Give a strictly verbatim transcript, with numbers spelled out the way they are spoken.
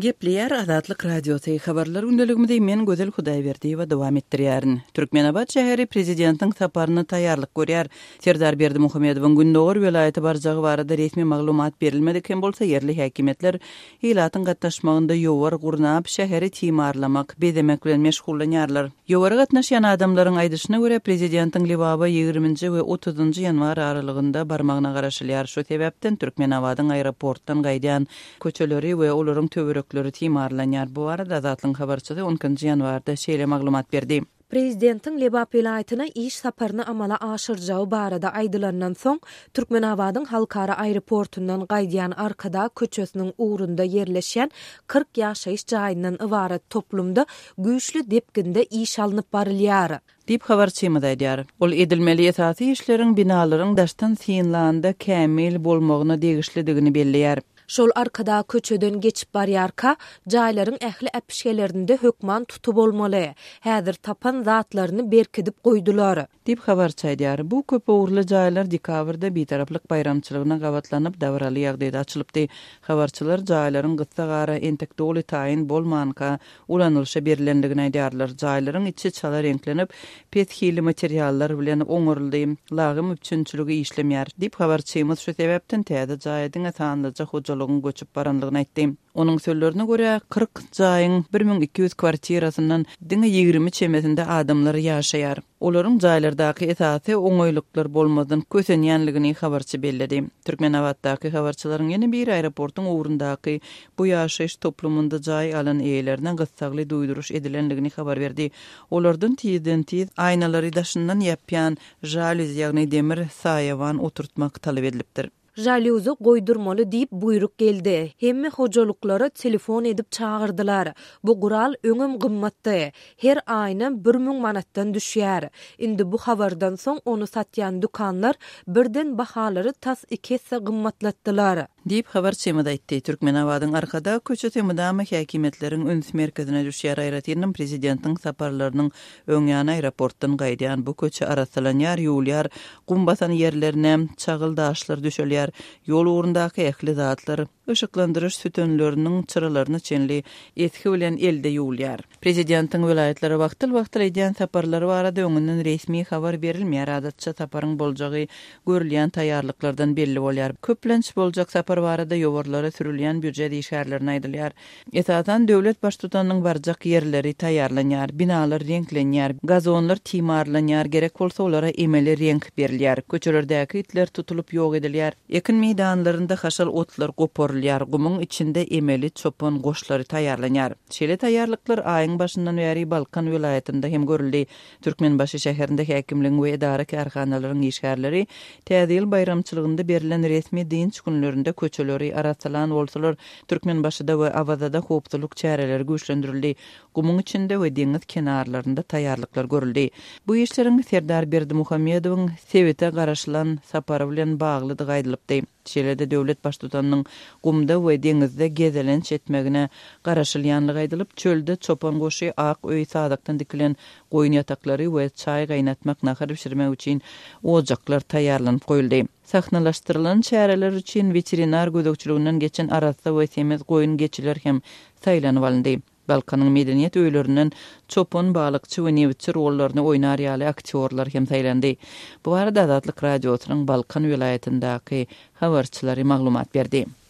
Gepleyer Azatlyk Radiosu habarlar gündeligimizde men Gözel Hudaýberdiýewa dowam etdirýärin. Türkmenabad şäheri prezidentiň saparyna taýýarlyk görýär. Serdar Berdimuhammedowyň Gündoğur welaýaty barjagy barada resmi maglumat berilmedi kem bolsa yerli häkimetler ilatyň gatnaşmagynda ýowar gurnap şäheri timarlamak, bezemek bilen meşgullanýarlar. Ýowara gatnaşan adamlaryň aýdyşyna görä prezidentiň libaba ýygrüminji we otuzynjy ýanwar aralygynda barmagyna garaşylýar. Şu sebäpden Türkmenabadyň aeroportdan gaýdan köçeleri we olaryň töwerek timarlanýar. Bu arada Azatlyň habarçysy onunçy ýanwarda şeýle maglumat berdi. Prezidentiň Lebap vilayatyna iş saparyny amala aşyrjagy barada aýdylandan soň Türkmenabadyň halkara aeroportundan gaýdyan arkada köçesiniň ugrunda yerleşen kırk ýaşaýyş jaýyndan ibaret toplumda güýçlü depginde iş alınıp barylýar. Dip habarçymy daýdýar. Ol edilmeli esasy işleriň binalaryň daşdan synlanda kämil bolmagyna degişlidigini belliýär. Şol arkada köçeden geçip barýarka jaýlaryň ähli äpişgelerinde hökman tutup bolmaly. Häzir tapan zatlaryny berkidip goýdular. Dip habarçy aýdýar. Bu köp uğurly jaýlar dekabrda bitaraplyk bayramçylygyna gawatlanyp dawraly ýagdaýda açylypdy. Habarçylar jaýlaryň gyssa gara entekdoli taýyn bolmanka ulanylşa berilendigini aýdýarlar. Jaýlaryň içi çala renklenip pethili materiallar bilen oňuruldy. Lagym üçünçüligi işlemýär. Dip habarçymyz şu sebäpden täze jaýdyň atanlyca hojalygyny göçüp baranlygyny aýtdy. Onun sözlerine göre kırk jaýyň bir ming iki yüz kwartirasyndan diňe ýygrimi çemesinde adamlar ýaşaýar. Olaryň jaýlardaky esasy oňoýluklar bolmadan kösenýänligini habarçy belledi. Türkmenabaddaky habarçylaryň ýene bir aeroportuň ugrundaky bu ýaşaýyş toplumunda jaý alan eýelerine gyssagly duýduruş edilenligini habar berdi. Olardan tizden tiz aýnalary daşyndan ýapýan jalüz ýagny demir saýawan oturtmak talap edilipdir. Jalüzi goýdurmaly diýip buyruk geldi. Hemme hojalyklara telefon edip çağırdylar. Bu gural öňüm gymmatdy. Her aýna bir ming manatdan düşýär. Indi bu habardan soň onu satýan dukanlar birden bahalary tas iki hisse gymmatlatdylar. Diýip habarçymy daýtdy. Türkmenabadyň arkada köçete mudamy häkimetleriň öns merkezine düşýär aýratynyň prezidentiň saparlarynyň öňýany aeroportdan gaýdyan bu köçe arasalanýar, ýolýar, gumbasan ýerlerine çagıldaşlar düşelýär. Ýol ugrundaky ähli zatlar ışıklandırış sütünlerinin çıralaryny çenli etki bilen elde ýolýar. Prezidentiň welaýatlary wagtyl-wagtyl edýän saparlary barada öňünden resmi habar berilmeýär. Adatça saparyň boljagy görülýän taýýarlyklardan belli bolýar. Köplenç boljak sapar barada ýowarlara sürülýän büdjet işgärlerini aýdylýar. Esasan döwlet baştutanyň barjak ýerleri taýýarlanýar, binalar renklenýär, gazonlar timarlanýar, gerek bolsa olara emeli renk berilýär. Köçelerdäki itler tutulup ýok edilýär. Ekin meýdanlarynda haşal otlar goporulýar. Gumyň içinde emeli çopon goşlary taýýarlanýar. Şeýle taýýarlyklar aýyň başyndan bäri Balkan welaýatynda hem görüldi. Türkmenbaşy şäherinde häkimligiň we edara karhanalaryň işgärleri täze ýyl bayramçylygynda berilen resmi dinç günlerinde köçeleri arasalan bolsalar Türkmenbaşyda we Awazada howpsuzlyk çäreleri güýçlendirildi. Gumyň içinde we deňiz kenarlarynda taýýarlyklar görüldi. Bu işleriň Serdar Berdimuhammedowyň Sewete garaşylan sapary bilen baglydygy aýdylypdy. Şeýle-de döwlet baştutanynyň gumda we deňizde gezelenç etmegine garaşylýanlygy aýdylyp, çölde çopan goşy ak öý sadakdan dikilen goýun ýataklary we çaý gaýnatmak, nahar pişirmek üçin ojaklar taýýarlanyp goýuldy. Sahnalaşdyrylan çäreler üçin veterinar gözegçiliginden geçen arasa we semez goýun geçiler hem saýlanyp alındy. Balkanyň medeniýet öýlerinden çopon balykçy we newitçi rollaryny oýnar ýaly aktyorlar hem saýlandy. Bu arada Azatlyk radiosynyň Balkan welaýatyndaky habarçylary maglumat berdi.